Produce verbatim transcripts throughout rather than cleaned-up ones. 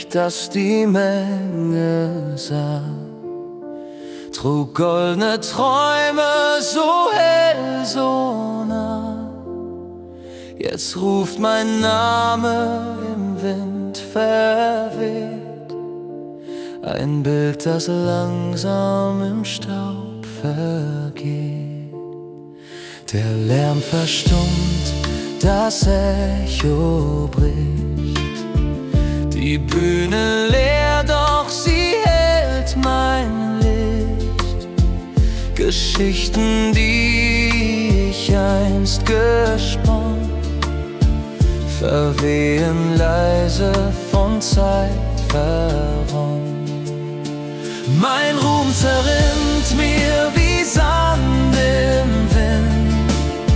das die Menge sah. Trug goldene Träume so hell, so nah. Jetzt ruft mein Name im Wind verweht, ein Bild, das langsam im Staub vergeht. Der Lärm verstummt, das Echo bricht, die Bühne leer, doch sie hält mein Licht. Geschichten, die ich einst gesponnen, verwehen leise, von Zeit verronnen. Mein Ruhm zerrinnt mir wie Sand im Wind,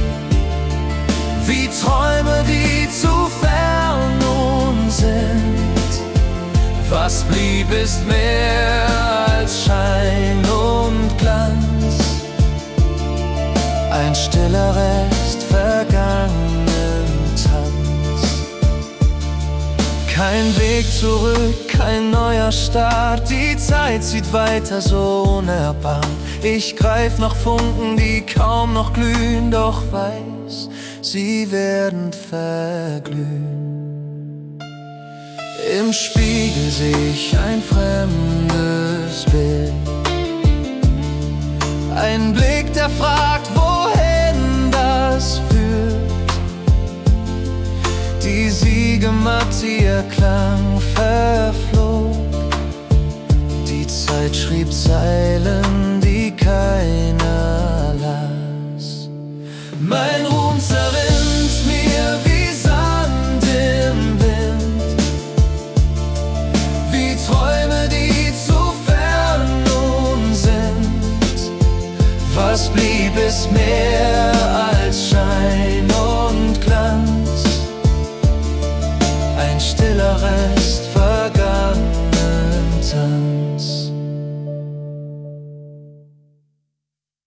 wie Träume, die zu fern nun sind. Was blieb, ist mehr als Schein und Glanz, ein stiller Rest vergangenen Tanz. Kein Weg zurück, kein neuer Start, die Zeit zieht weiter so unerbarmt. Ich greif nach Funken, die kaum noch glühen, doch weiß, sie werden verglühen. Im Spiegel seh ich ein fremdes Bild, ein Blick, der fragt, wohin das führt. Die Siegematte ihr Klang verliert,